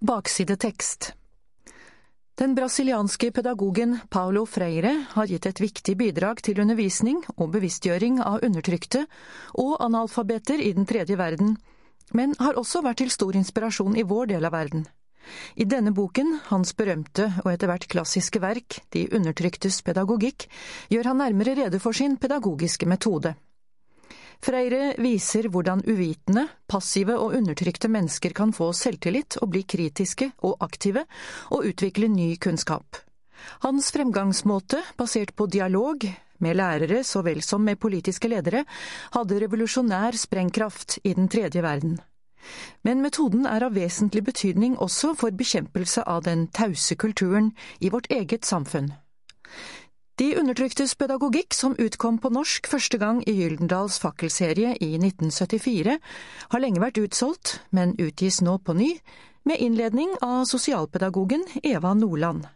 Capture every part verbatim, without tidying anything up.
Baksidetekst. Den brasilianske pedagogen Paulo Freire har gitt et viktig bidrag til undervisning og bevisstgjøring av undertrykte og analfabeter i den tredje verden, men har også vært til stor inspirasjon i vår del av verden. I denne boken, hans berømte og etter hvert klassiske verk, De undertryktes pedagogikk, gjør han nærmere rede for sin pedagogiske metode. Freire viser hvordan uvitende, passive og undertrykte mennesker kan få selvtillit og bli kritiske og aktive og utvikle ny kunnskap. Hans fremgangsmåte, basert på dialog med lærere så vel som med politiske ledere, hadde revolusjonær sprengkraft i den tredje verden. Men metoden er av vesentlig betydning også for bekjempelse av den tause kulturen i vårt eget samfunn. De undertryktes pedagogikk, som utkom på norsk første gang i Gyldendals fakkelserie i nitten syttifire, har lenge vært utsolgt, men utgis nå på ny, med innledning av sosialpedagogen Eva Nordland.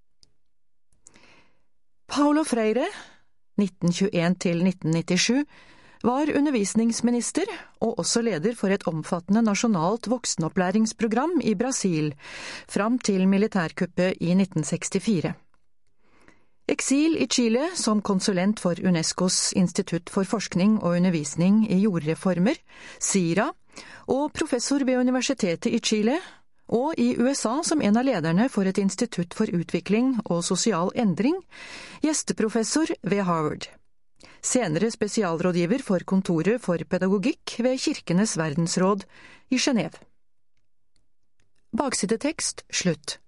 Paulo Freire, nitten tjueen til nitten nittisju, var undervisningsminister og også leder for et omfattende nasjonalt voksenopplæringsprogram i Brasil, fram til militærkuppet i nitten sekstifire. Eksil i Chile som konsulent for UNESCOs Institutt for forskning og undervisning i jordreformer, SIRA, og professor ved Universitetet i Chile, og i U S A som en av lederne for et institutt for utvikling og sosial endring, gjesteprofessor ved Harvard. Senere spesialrådgiver for kontoret for pedagogikk ved Kirkenes verdensråd i Genève. Baksidetekst slutt.